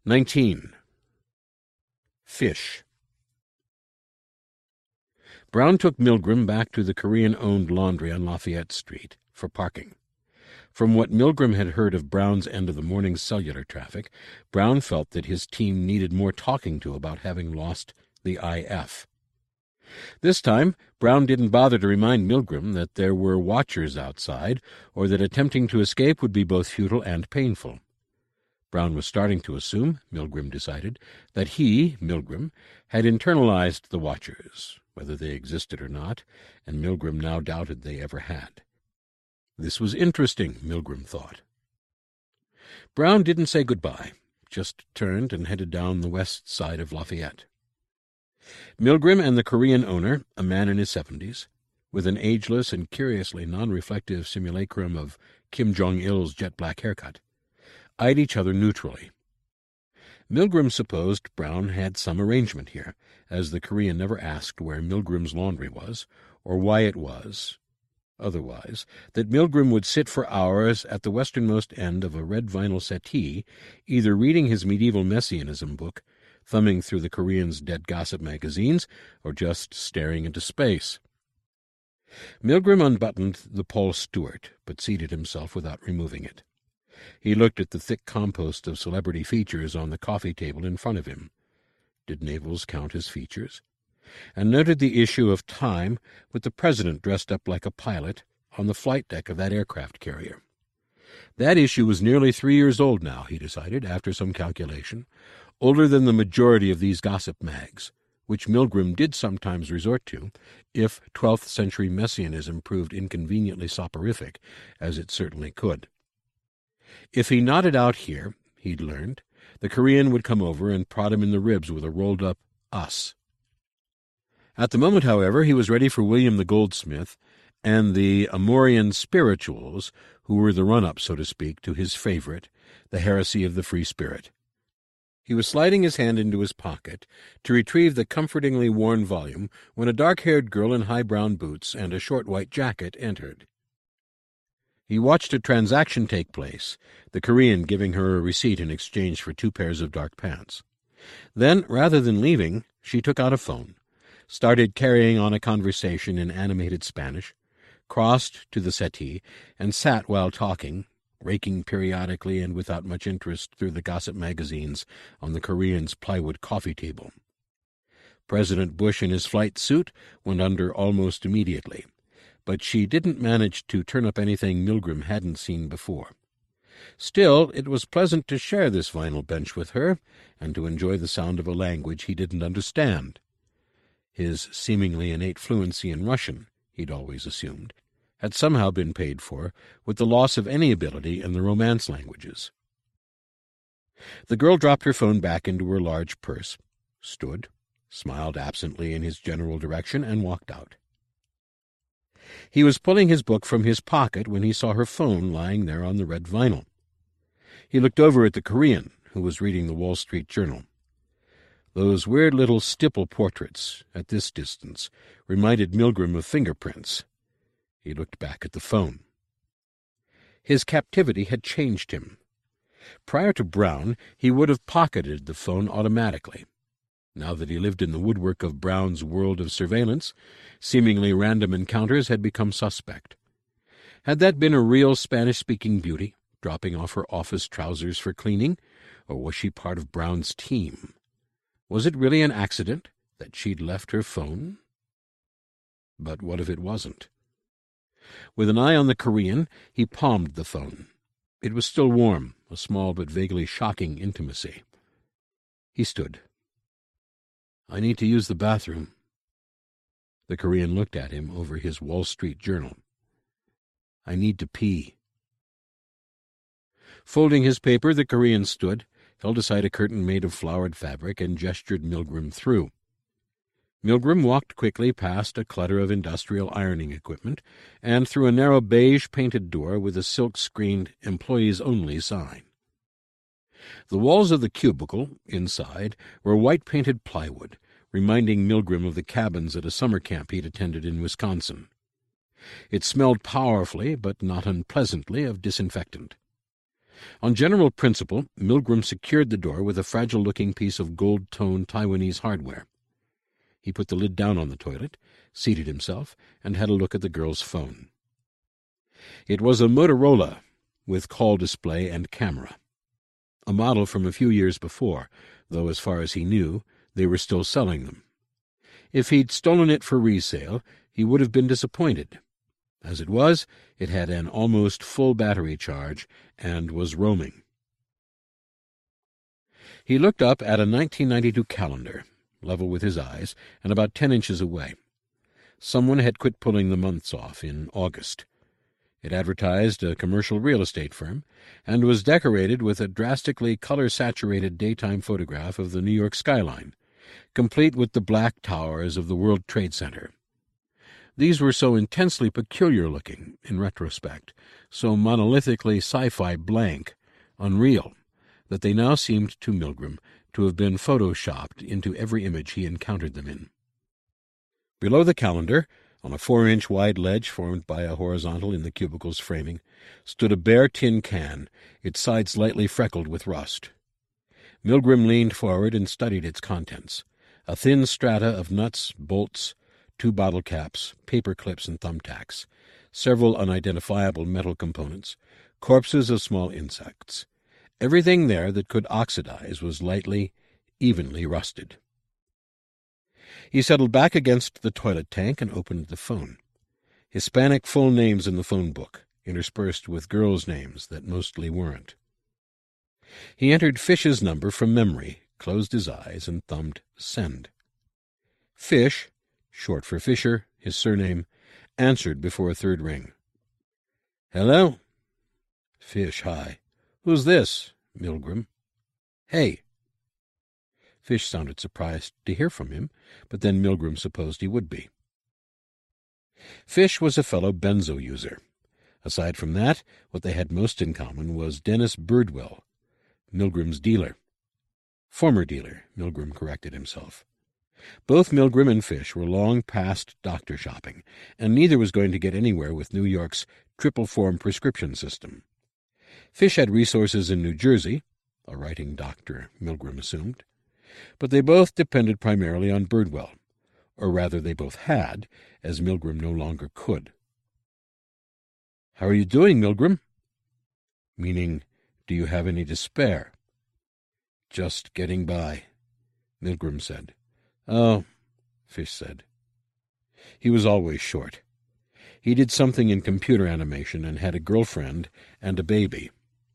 19. Fish. Brown took Milgram back to the Korean-owned laundry on Lafayette Street for parking. From what Milgram had heard of Brown's end of the morning's cellular traffic, Brown felt that his team needed more talking to about having lost the IF. This time, Brown didn't bother to remind Milgram that there were watchers outside, or that attempting to escape would be both futile and painful. Brown was starting to assume, Milgram decided, that he, Milgram, had internalized the watchers, whether they existed or not, and Milgram now doubted they ever had. This was interesting, Milgram thought. Brown didn't say goodbye, just turned and headed down the west side of Lafayette. Milgram and the Korean owner, a man in his 70s, with an ageless and curiously non-reflective simulacrum of Kim Jong-il's jet-black haircut, eyed each other neutrally. Milgram supposed Brown had some arrangement here, as the Korean never asked where Milgram's laundry was, or why it was, otherwise, that Milgram would sit for hours at the westernmost end of a red vinyl settee, either reading his medieval messianism book, thumbing through the Korean's dead gossip magazines, or just staring into space. Milgram unbuttoned the Paul Stewart, but seated himself without removing it. He looked at the thick compost of celebrity features on the coffee table in front of him. Did Navels count as features? And noted the issue of Time with the president dressed up like a pilot on the flight deck of that aircraft carrier. That issue was nearly 3 years old now, he decided, after some calculation, older than the majority of these gossip mags, which Milgram did sometimes resort to, if 12th century messianism proved inconveniently soporific, as it certainly could. If he nodded out here, he'd learned, the Korean would come over and prod him in the ribs with a rolled-up us. At the moment, however, he was ready for William the Goldsmith and the Amorian spirituals, who were the run-up, so to speak, to his favorite, the Heresy of the Free Spirit. He was sliding his hand into his pocket to retrieve the comfortingly worn volume when a dark-haired girl in high brown boots and a short white jacket entered. He watched a transaction take place, the Korean giving her a receipt in exchange for 2 pairs of dark pants. Then, rather than leaving, she took out a phone, started carrying on a conversation in animated Spanish, crossed to the settee, and sat while talking, raking periodically and without much interest through the gossip magazines on the Korean's plywood coffee table. President Bush in his flight suit went under almost immediately, but she didn't manage to turn up anything Milgram hadn't seen before. Still, it was pleasant to share this vinyl bench with her, and to enjoy the sound of a language he didn't understand. His seemingly innate fluency in Russian, he'd always assumed, had somehow been paid for with the loss of any ability in the Romance languages. The girl dropped her phone back into her large purse, stood, smiled absently in his general direction, and walked out. He was pulling his book from his pocket when he saw her phone lying there on the red vinyl. He looked over at the Korean, who was reading the Wall Street Journal. Those weird little stipple portraits, at this distance, reminded Milgram of fingerprints. He looked back at the phone. His captivity had changed him. Prior to Brown, he would have pocketed the phone automatically. Now that he lived in the woodwork of Brown's world of surveillance, seemingly random encounters had become suspect. Had that been a real Spanish-speaking beauty, dropping off her office trousers for cleaning, or was she part of Brown's team? Was it really an accident that she'd left her phone? But what if it wasn't? With an eye on the Korean, he palmed the phone. It was still warm, a small but vaguely shocking intimacy. He stood. "I need to use the bathroom." The Korean looked at him over his Wall Street Journal. "I need to pee." Folding his paper, the Korean stood, held aside a curtain made of flowered fabric, and gestured Milgram through. Milgram walked quickly past a clutter of industrial ironing equipment and through a narrow beige-painted door with a silk-screened employees-only sign. The walls of the cubicle, inside, were white-painted plywood, reminding Milgram of the cabins at a summer camp he'd attended in Wisconsin. It smelled powerfully, but not unpleasantly, of disinfectant. On general principle, Milgrim secured the door with a fragile-looking piece of gold-toned Taiwanese hardware. He put the lid down on the toilet, seated himself, and had a look at the girl's phone. It was a Motorola with call display and camera. A model from a few years before, though as far as he knew, they were still selling them. If he'd stolen it for resale, he would have been disappointed. As it was, it had an almost full battery charge and was roaming. He looked up at a 1992 calendar, level with his eyes, and about 10 inches away. Someone had quit pulling the months off in August. It advertised a commercial real estate firm, and was decorated with a drastically color-saturated daytime photograph of the New York skyline, complete with the black towers of the World Trade Center. These were so intensely peculiar-looking, in retrospect, so monolithically sci-fi blank, unreal, that they now seemed to Milgrim to have been photoshopped into every image he encountered them in. Below the calendar, on a 4-inch wide ledge formed by a horizontal in the cubicle's framing, stood a bare tin can, its sides slightly freckled with rust. Milgrim leaned forward and studied its contents, a thin strata of nuts, bolts, 2 bottle caps, paper clips and thumbtacks, several unidentifiable metal components, corpses of small insects. Everything there that could oxidize was lightly, evenly rusted. He settled back against the toilet tank and opened the phone. Hispanic full names in the phone book, interspersed with girls' names that mostly weren't. He entered Fish's number from memory, closed his eyes, and thumbed send. Fish, short for Fisher, his surname, answered before a third ring. "Hello?" Fish, hi. "Who's this?" Milgrim. "Hey." Fish sounded surprised to hear from him, but then Milgrim supposed he would be. Fish was a fellow benzo user. Aside from that, what they had most in common was Dennis Birdwell, Milgrim's dealer. Former dealer, Milgrim corrected himself. Both Milgrim and Fish were long past doctor shopping, and neither was going to get anywhere with New York's triple-form prescription system. Fish had resources in New Jersey, a writing doctor, Milgrim assumed, but they both depended primarily on Birdwell, or rather they both had, as Milgrim no longer could. "How are you doing, Milgrim?" Meaning, do you have any to spare? "Just getting by," Milgrim said. "Oh," Fish said. He was always short. He did something in computer animation and had a girlfriend and a baby.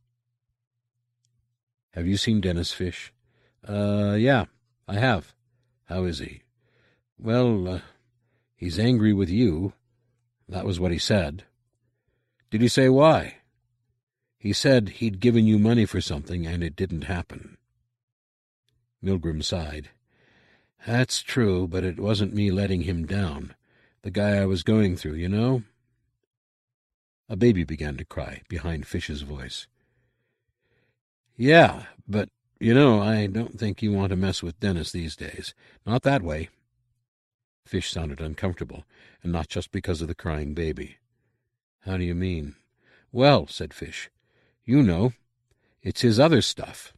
"Have you seen Dennis, Fish?" Yeah, I have." "How is he?" "Well, he's angry with you. That was what he said." "Did he say why?" "He said he'd given you money for something and it didn't happen." Milgrim sighed. "That's true, but it wasn't me letting him down. The guy I was going through, you know?" A baby began to cry behind Fish's voice. "Yeah, but, you know, I don't think you want to mess with Dennis these days. Not that way." Fish sounded uncomfortable, and not just because of the crying baby. "How do you mean?" "Well," said Fish, "you know. It's his other stuff."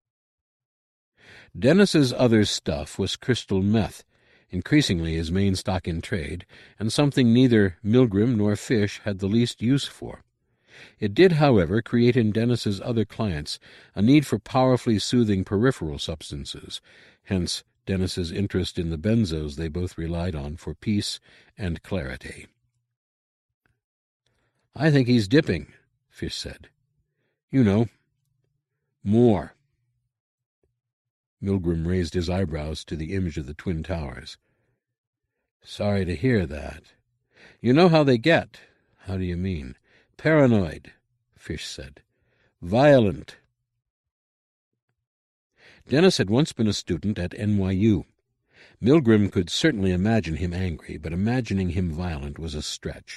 Dennis's other stuff was crystal meth, increasingly his main stock in trade, and something neither Milgrim nor Fish had the least use for. It did, however, create in Dennis's other clients a need for powerfully soothing peripheral substances, hence Dennis's interest in the benzos they both relied on for peace and clarity. "I think he's dipping," Fish said. "You know. More." Milgrim raised his eyebrows to the image of the Twin Towers. "Sorry to hear that. You know how they get." "How do you mean?" "Paranoid," Fish said. "Violent." Dennis had once been a student at NYU. Milgrim could certainly imagine him angry, but imagining him violent was a stretch.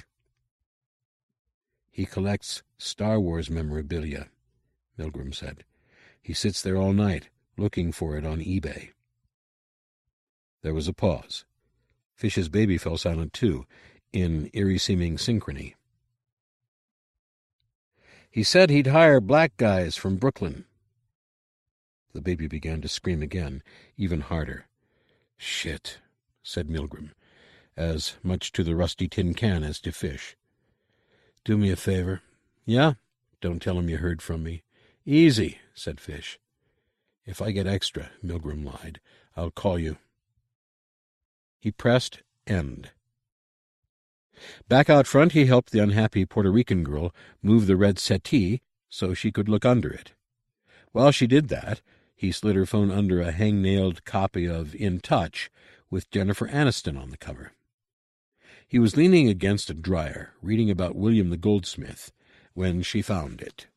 "He collects Star Wars memorabilia," Milgrim said. "He sits there all night, looking for it on eBay." There was a pause. Fish's baby fell silent too, in eerie-seeming synchrony. He said he'd hire black guys from Brooklyn. The baby began to scream again, even harder. "Shit," said Milgrim, as much to the rusty tin can as to Fish. "Do me a favor." "Yeah? Don't tell him you heard from me." "Easy," said Fish. "If I get extra," Milgrim lied, "I'll call you." He pressed end. Back out front, he helped the unhappy Puerto Rican girl move the red settee so she could look under it. While she did that, he slid her phone under a hang-nailed copy of In Touch with Jennifer Aniston on the cover. He was leaning against a dryer, reading about William the Goldsmith, when she found it.